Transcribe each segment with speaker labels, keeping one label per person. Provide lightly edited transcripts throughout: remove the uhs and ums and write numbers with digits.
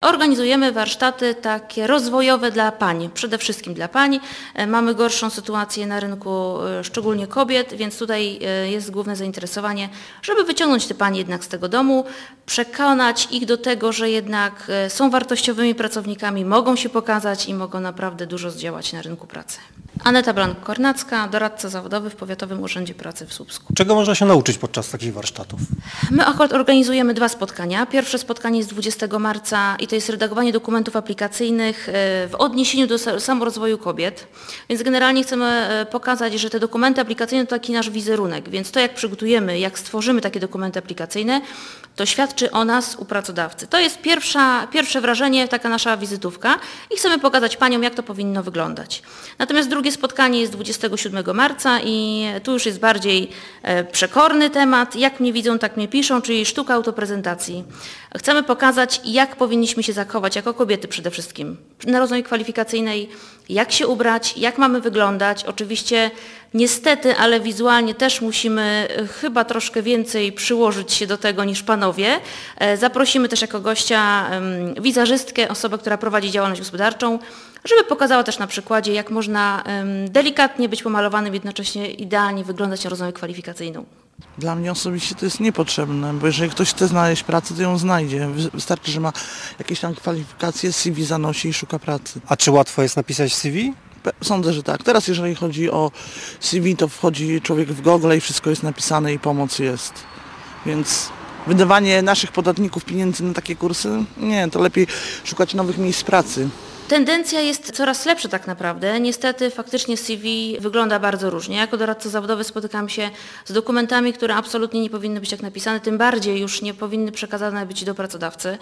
Speaker 1: Organizujemy warsztaty takie rozwojowe dla pań, przede wszystkim dla pań. Mamy gorszą sytuację na rynku, szczególnie kobiet, więc tutaj jest główne zainteresowanie, żeby wyciągnąć te panie jednak z tego domu, przekonać ich do tego, że jednak są wartościowymi pracownikami, mogą się pokazać i mogą naprawdę dużo zdziałać na rynku pracy. Aneta Blank-Kornacka, doradca zawodowy w Powiatowym Urzędzie Pracy w Słupsku.
Speaker 2: Czego można się nauczyć podczas takich warsztatów?
Speaker 1: My akurat organizujemy 2 spotkania. Pierwsze spotkanie jest 20 marca i to jest redagowanie dokumentów aplikacyjnych w odniesieniu do samorozwoju kobiet. Więc generalnie chcemy pokazać, że te dokumenty aplikacyjne to taki nasz wizerunek. Więc to jak przygotujemy, jak stworzymy takie dokumenty aplikacyjne, to świadczy o nas u pracodawcy. To jest pierwsze wrażenie, taka nasza wizytówka i chcemy pokazać paniom, jak to powinno wyglądać. Natomiast drugie spotkanie jest 27 marca i tu już jest bardziej przekorny temat. Jak mnie widzą, tak mnie piszą, czyli sztuka autoprezentacji. Chcemy pokazać, jak powinniśmy się zachować, jako kobiety przede wszystkim, na rozmowie kwalifikacyjnej, jak się ubrać, jak mamy wyglądać. Oczywiście niestety, ale wizualnie też musimy chyba troszkę więcej przyłożyć się do tego niż panowie. Zaprosimy też jako gościa wizerzystkę, osobę, która prowadzi działalność gospodarczą, żeby pokazała też na przykładzie, jak można delikatnie być pomalowanym, jednocześnie idealnie wyglądać na rozmowę kwalifikacyjną.
Speaker 3: Dla mnie osobiście to jest niepotrzebne, bo jeżeli ktoś chce znaleźć pracę, to ją znajdzie. Wystarczy, że ma jakieś tam kwalifikacje, CV zanosi i szuka pracy.
Speaker 2: A czy łatwo jest napisać CV?
Speaker 3: Sądzę, że tak. Teraz jeżeli chodzi o CV, to wchodzi człowiek w Google i wszystko jest napisane i pomoc jest. Więc wydawanie naszych podatników pieniędzy na takie kursy, nie, to lepiej szukać nowych miejsc pracy.
Speaker 1: Tendencja jest coraz lepsza tak naprawdę. Niestety faktycznie CV wygląda bardzo różnie. Jako doradca zawodowy spotykam się z dokumentami, które absolutnie nie powinny być tak napisane, tym bardziej już nie powinny przekazane być do pracodawcy,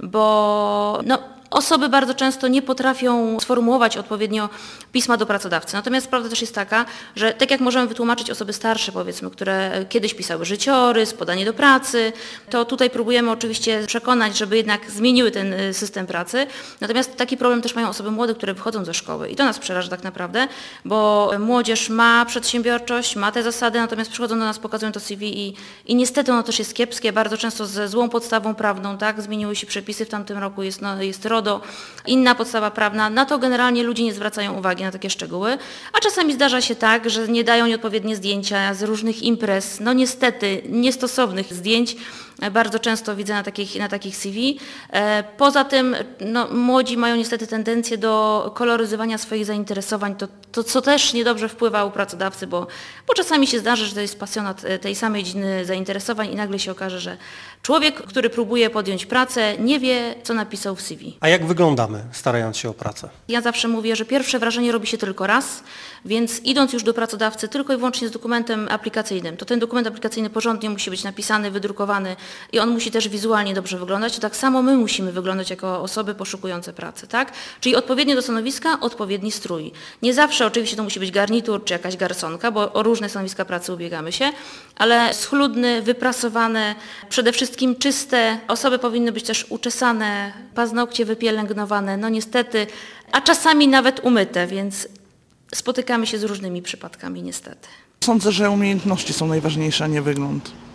Speaker 1: bo osoby bardzo często nie potrafią sformułować odpowiednio pisma do pracodawcy. Natomiast prawda też jest taka, że tak jak możemy wytłumaczyć osoby starsze, powiedzmy, które kiedyś pisały życiorys, podanie do pracy, to tutaj próbujemy oczywiście przekonać, żeby jednak zmieniły ten system pracy. Natomiast taki problem też mają osoby młode, które wychodzą ze szkoły. I to nas przeraża tak naprawdę, bo młodzież ma przedsiębiorczość, ma te zasady, natomiast przychodzą do nas, pokazują to CV i niestety ono też jest kiepskie, bardzo często ze złą podstawą prawną, tak? Zmieniły się przepisy w tamtym roku, jest RODO, inna podstawa prawna. Na to generalnie ludzie nie zwracają uwagi, na takie szczegóły. A czasami zdarza się tak, że nie dają nieodpowiednie zdjęcia z różnych imprez, niestety niestosownych zdjęć. Bardzo często widzę na takich CV. Poza tym młodzi mają niestety tendencję do koloryzowania swoich zainteresowań, to co też niedobrze wpływa u pracodawcy, bo czasami się zdarzy, że to jest pasjonat tej samej dziedziny zainteresowań i nagle się okaże, że człowiek, który próbuje podjąć pracę, nie wie, co napisał w CV.
Speaker 2: A jak wyglądamy, starając się o pracę?
Speaker 1: Ja zawsze mówię, że pierwsze wrażenie robi się tylko raz, więc idąc już do pracodawcy tylko i wyłącznie z dokumentem aplikacyjnym, to ten dokument aplikacyjny porządnie musi być napisany, wydrukowany i on musi też wizualnie dobrze wyglądać. To tak samo my musimy wyglądać jako osoby poszukujące pracy, tak? Czyli odpowiednio do stanowiska, odpowiedni strój. Nie zawsze oczywiście to musi być garnitur czy jakaś garsonka, bo o różne stanowiska pracy ubiegamy się, ale schludny, wyprasowany, przede wszystkim czyste. Osoby powinny być też uczesane, paznokcie wypielęgnowane, niestety, a czasami nawet umyte, więc spotykamy się z różnymi przypadkami niestety.
Speaker 3: Sądzę, że umiejętności są najważniejsze, a nie wygląd.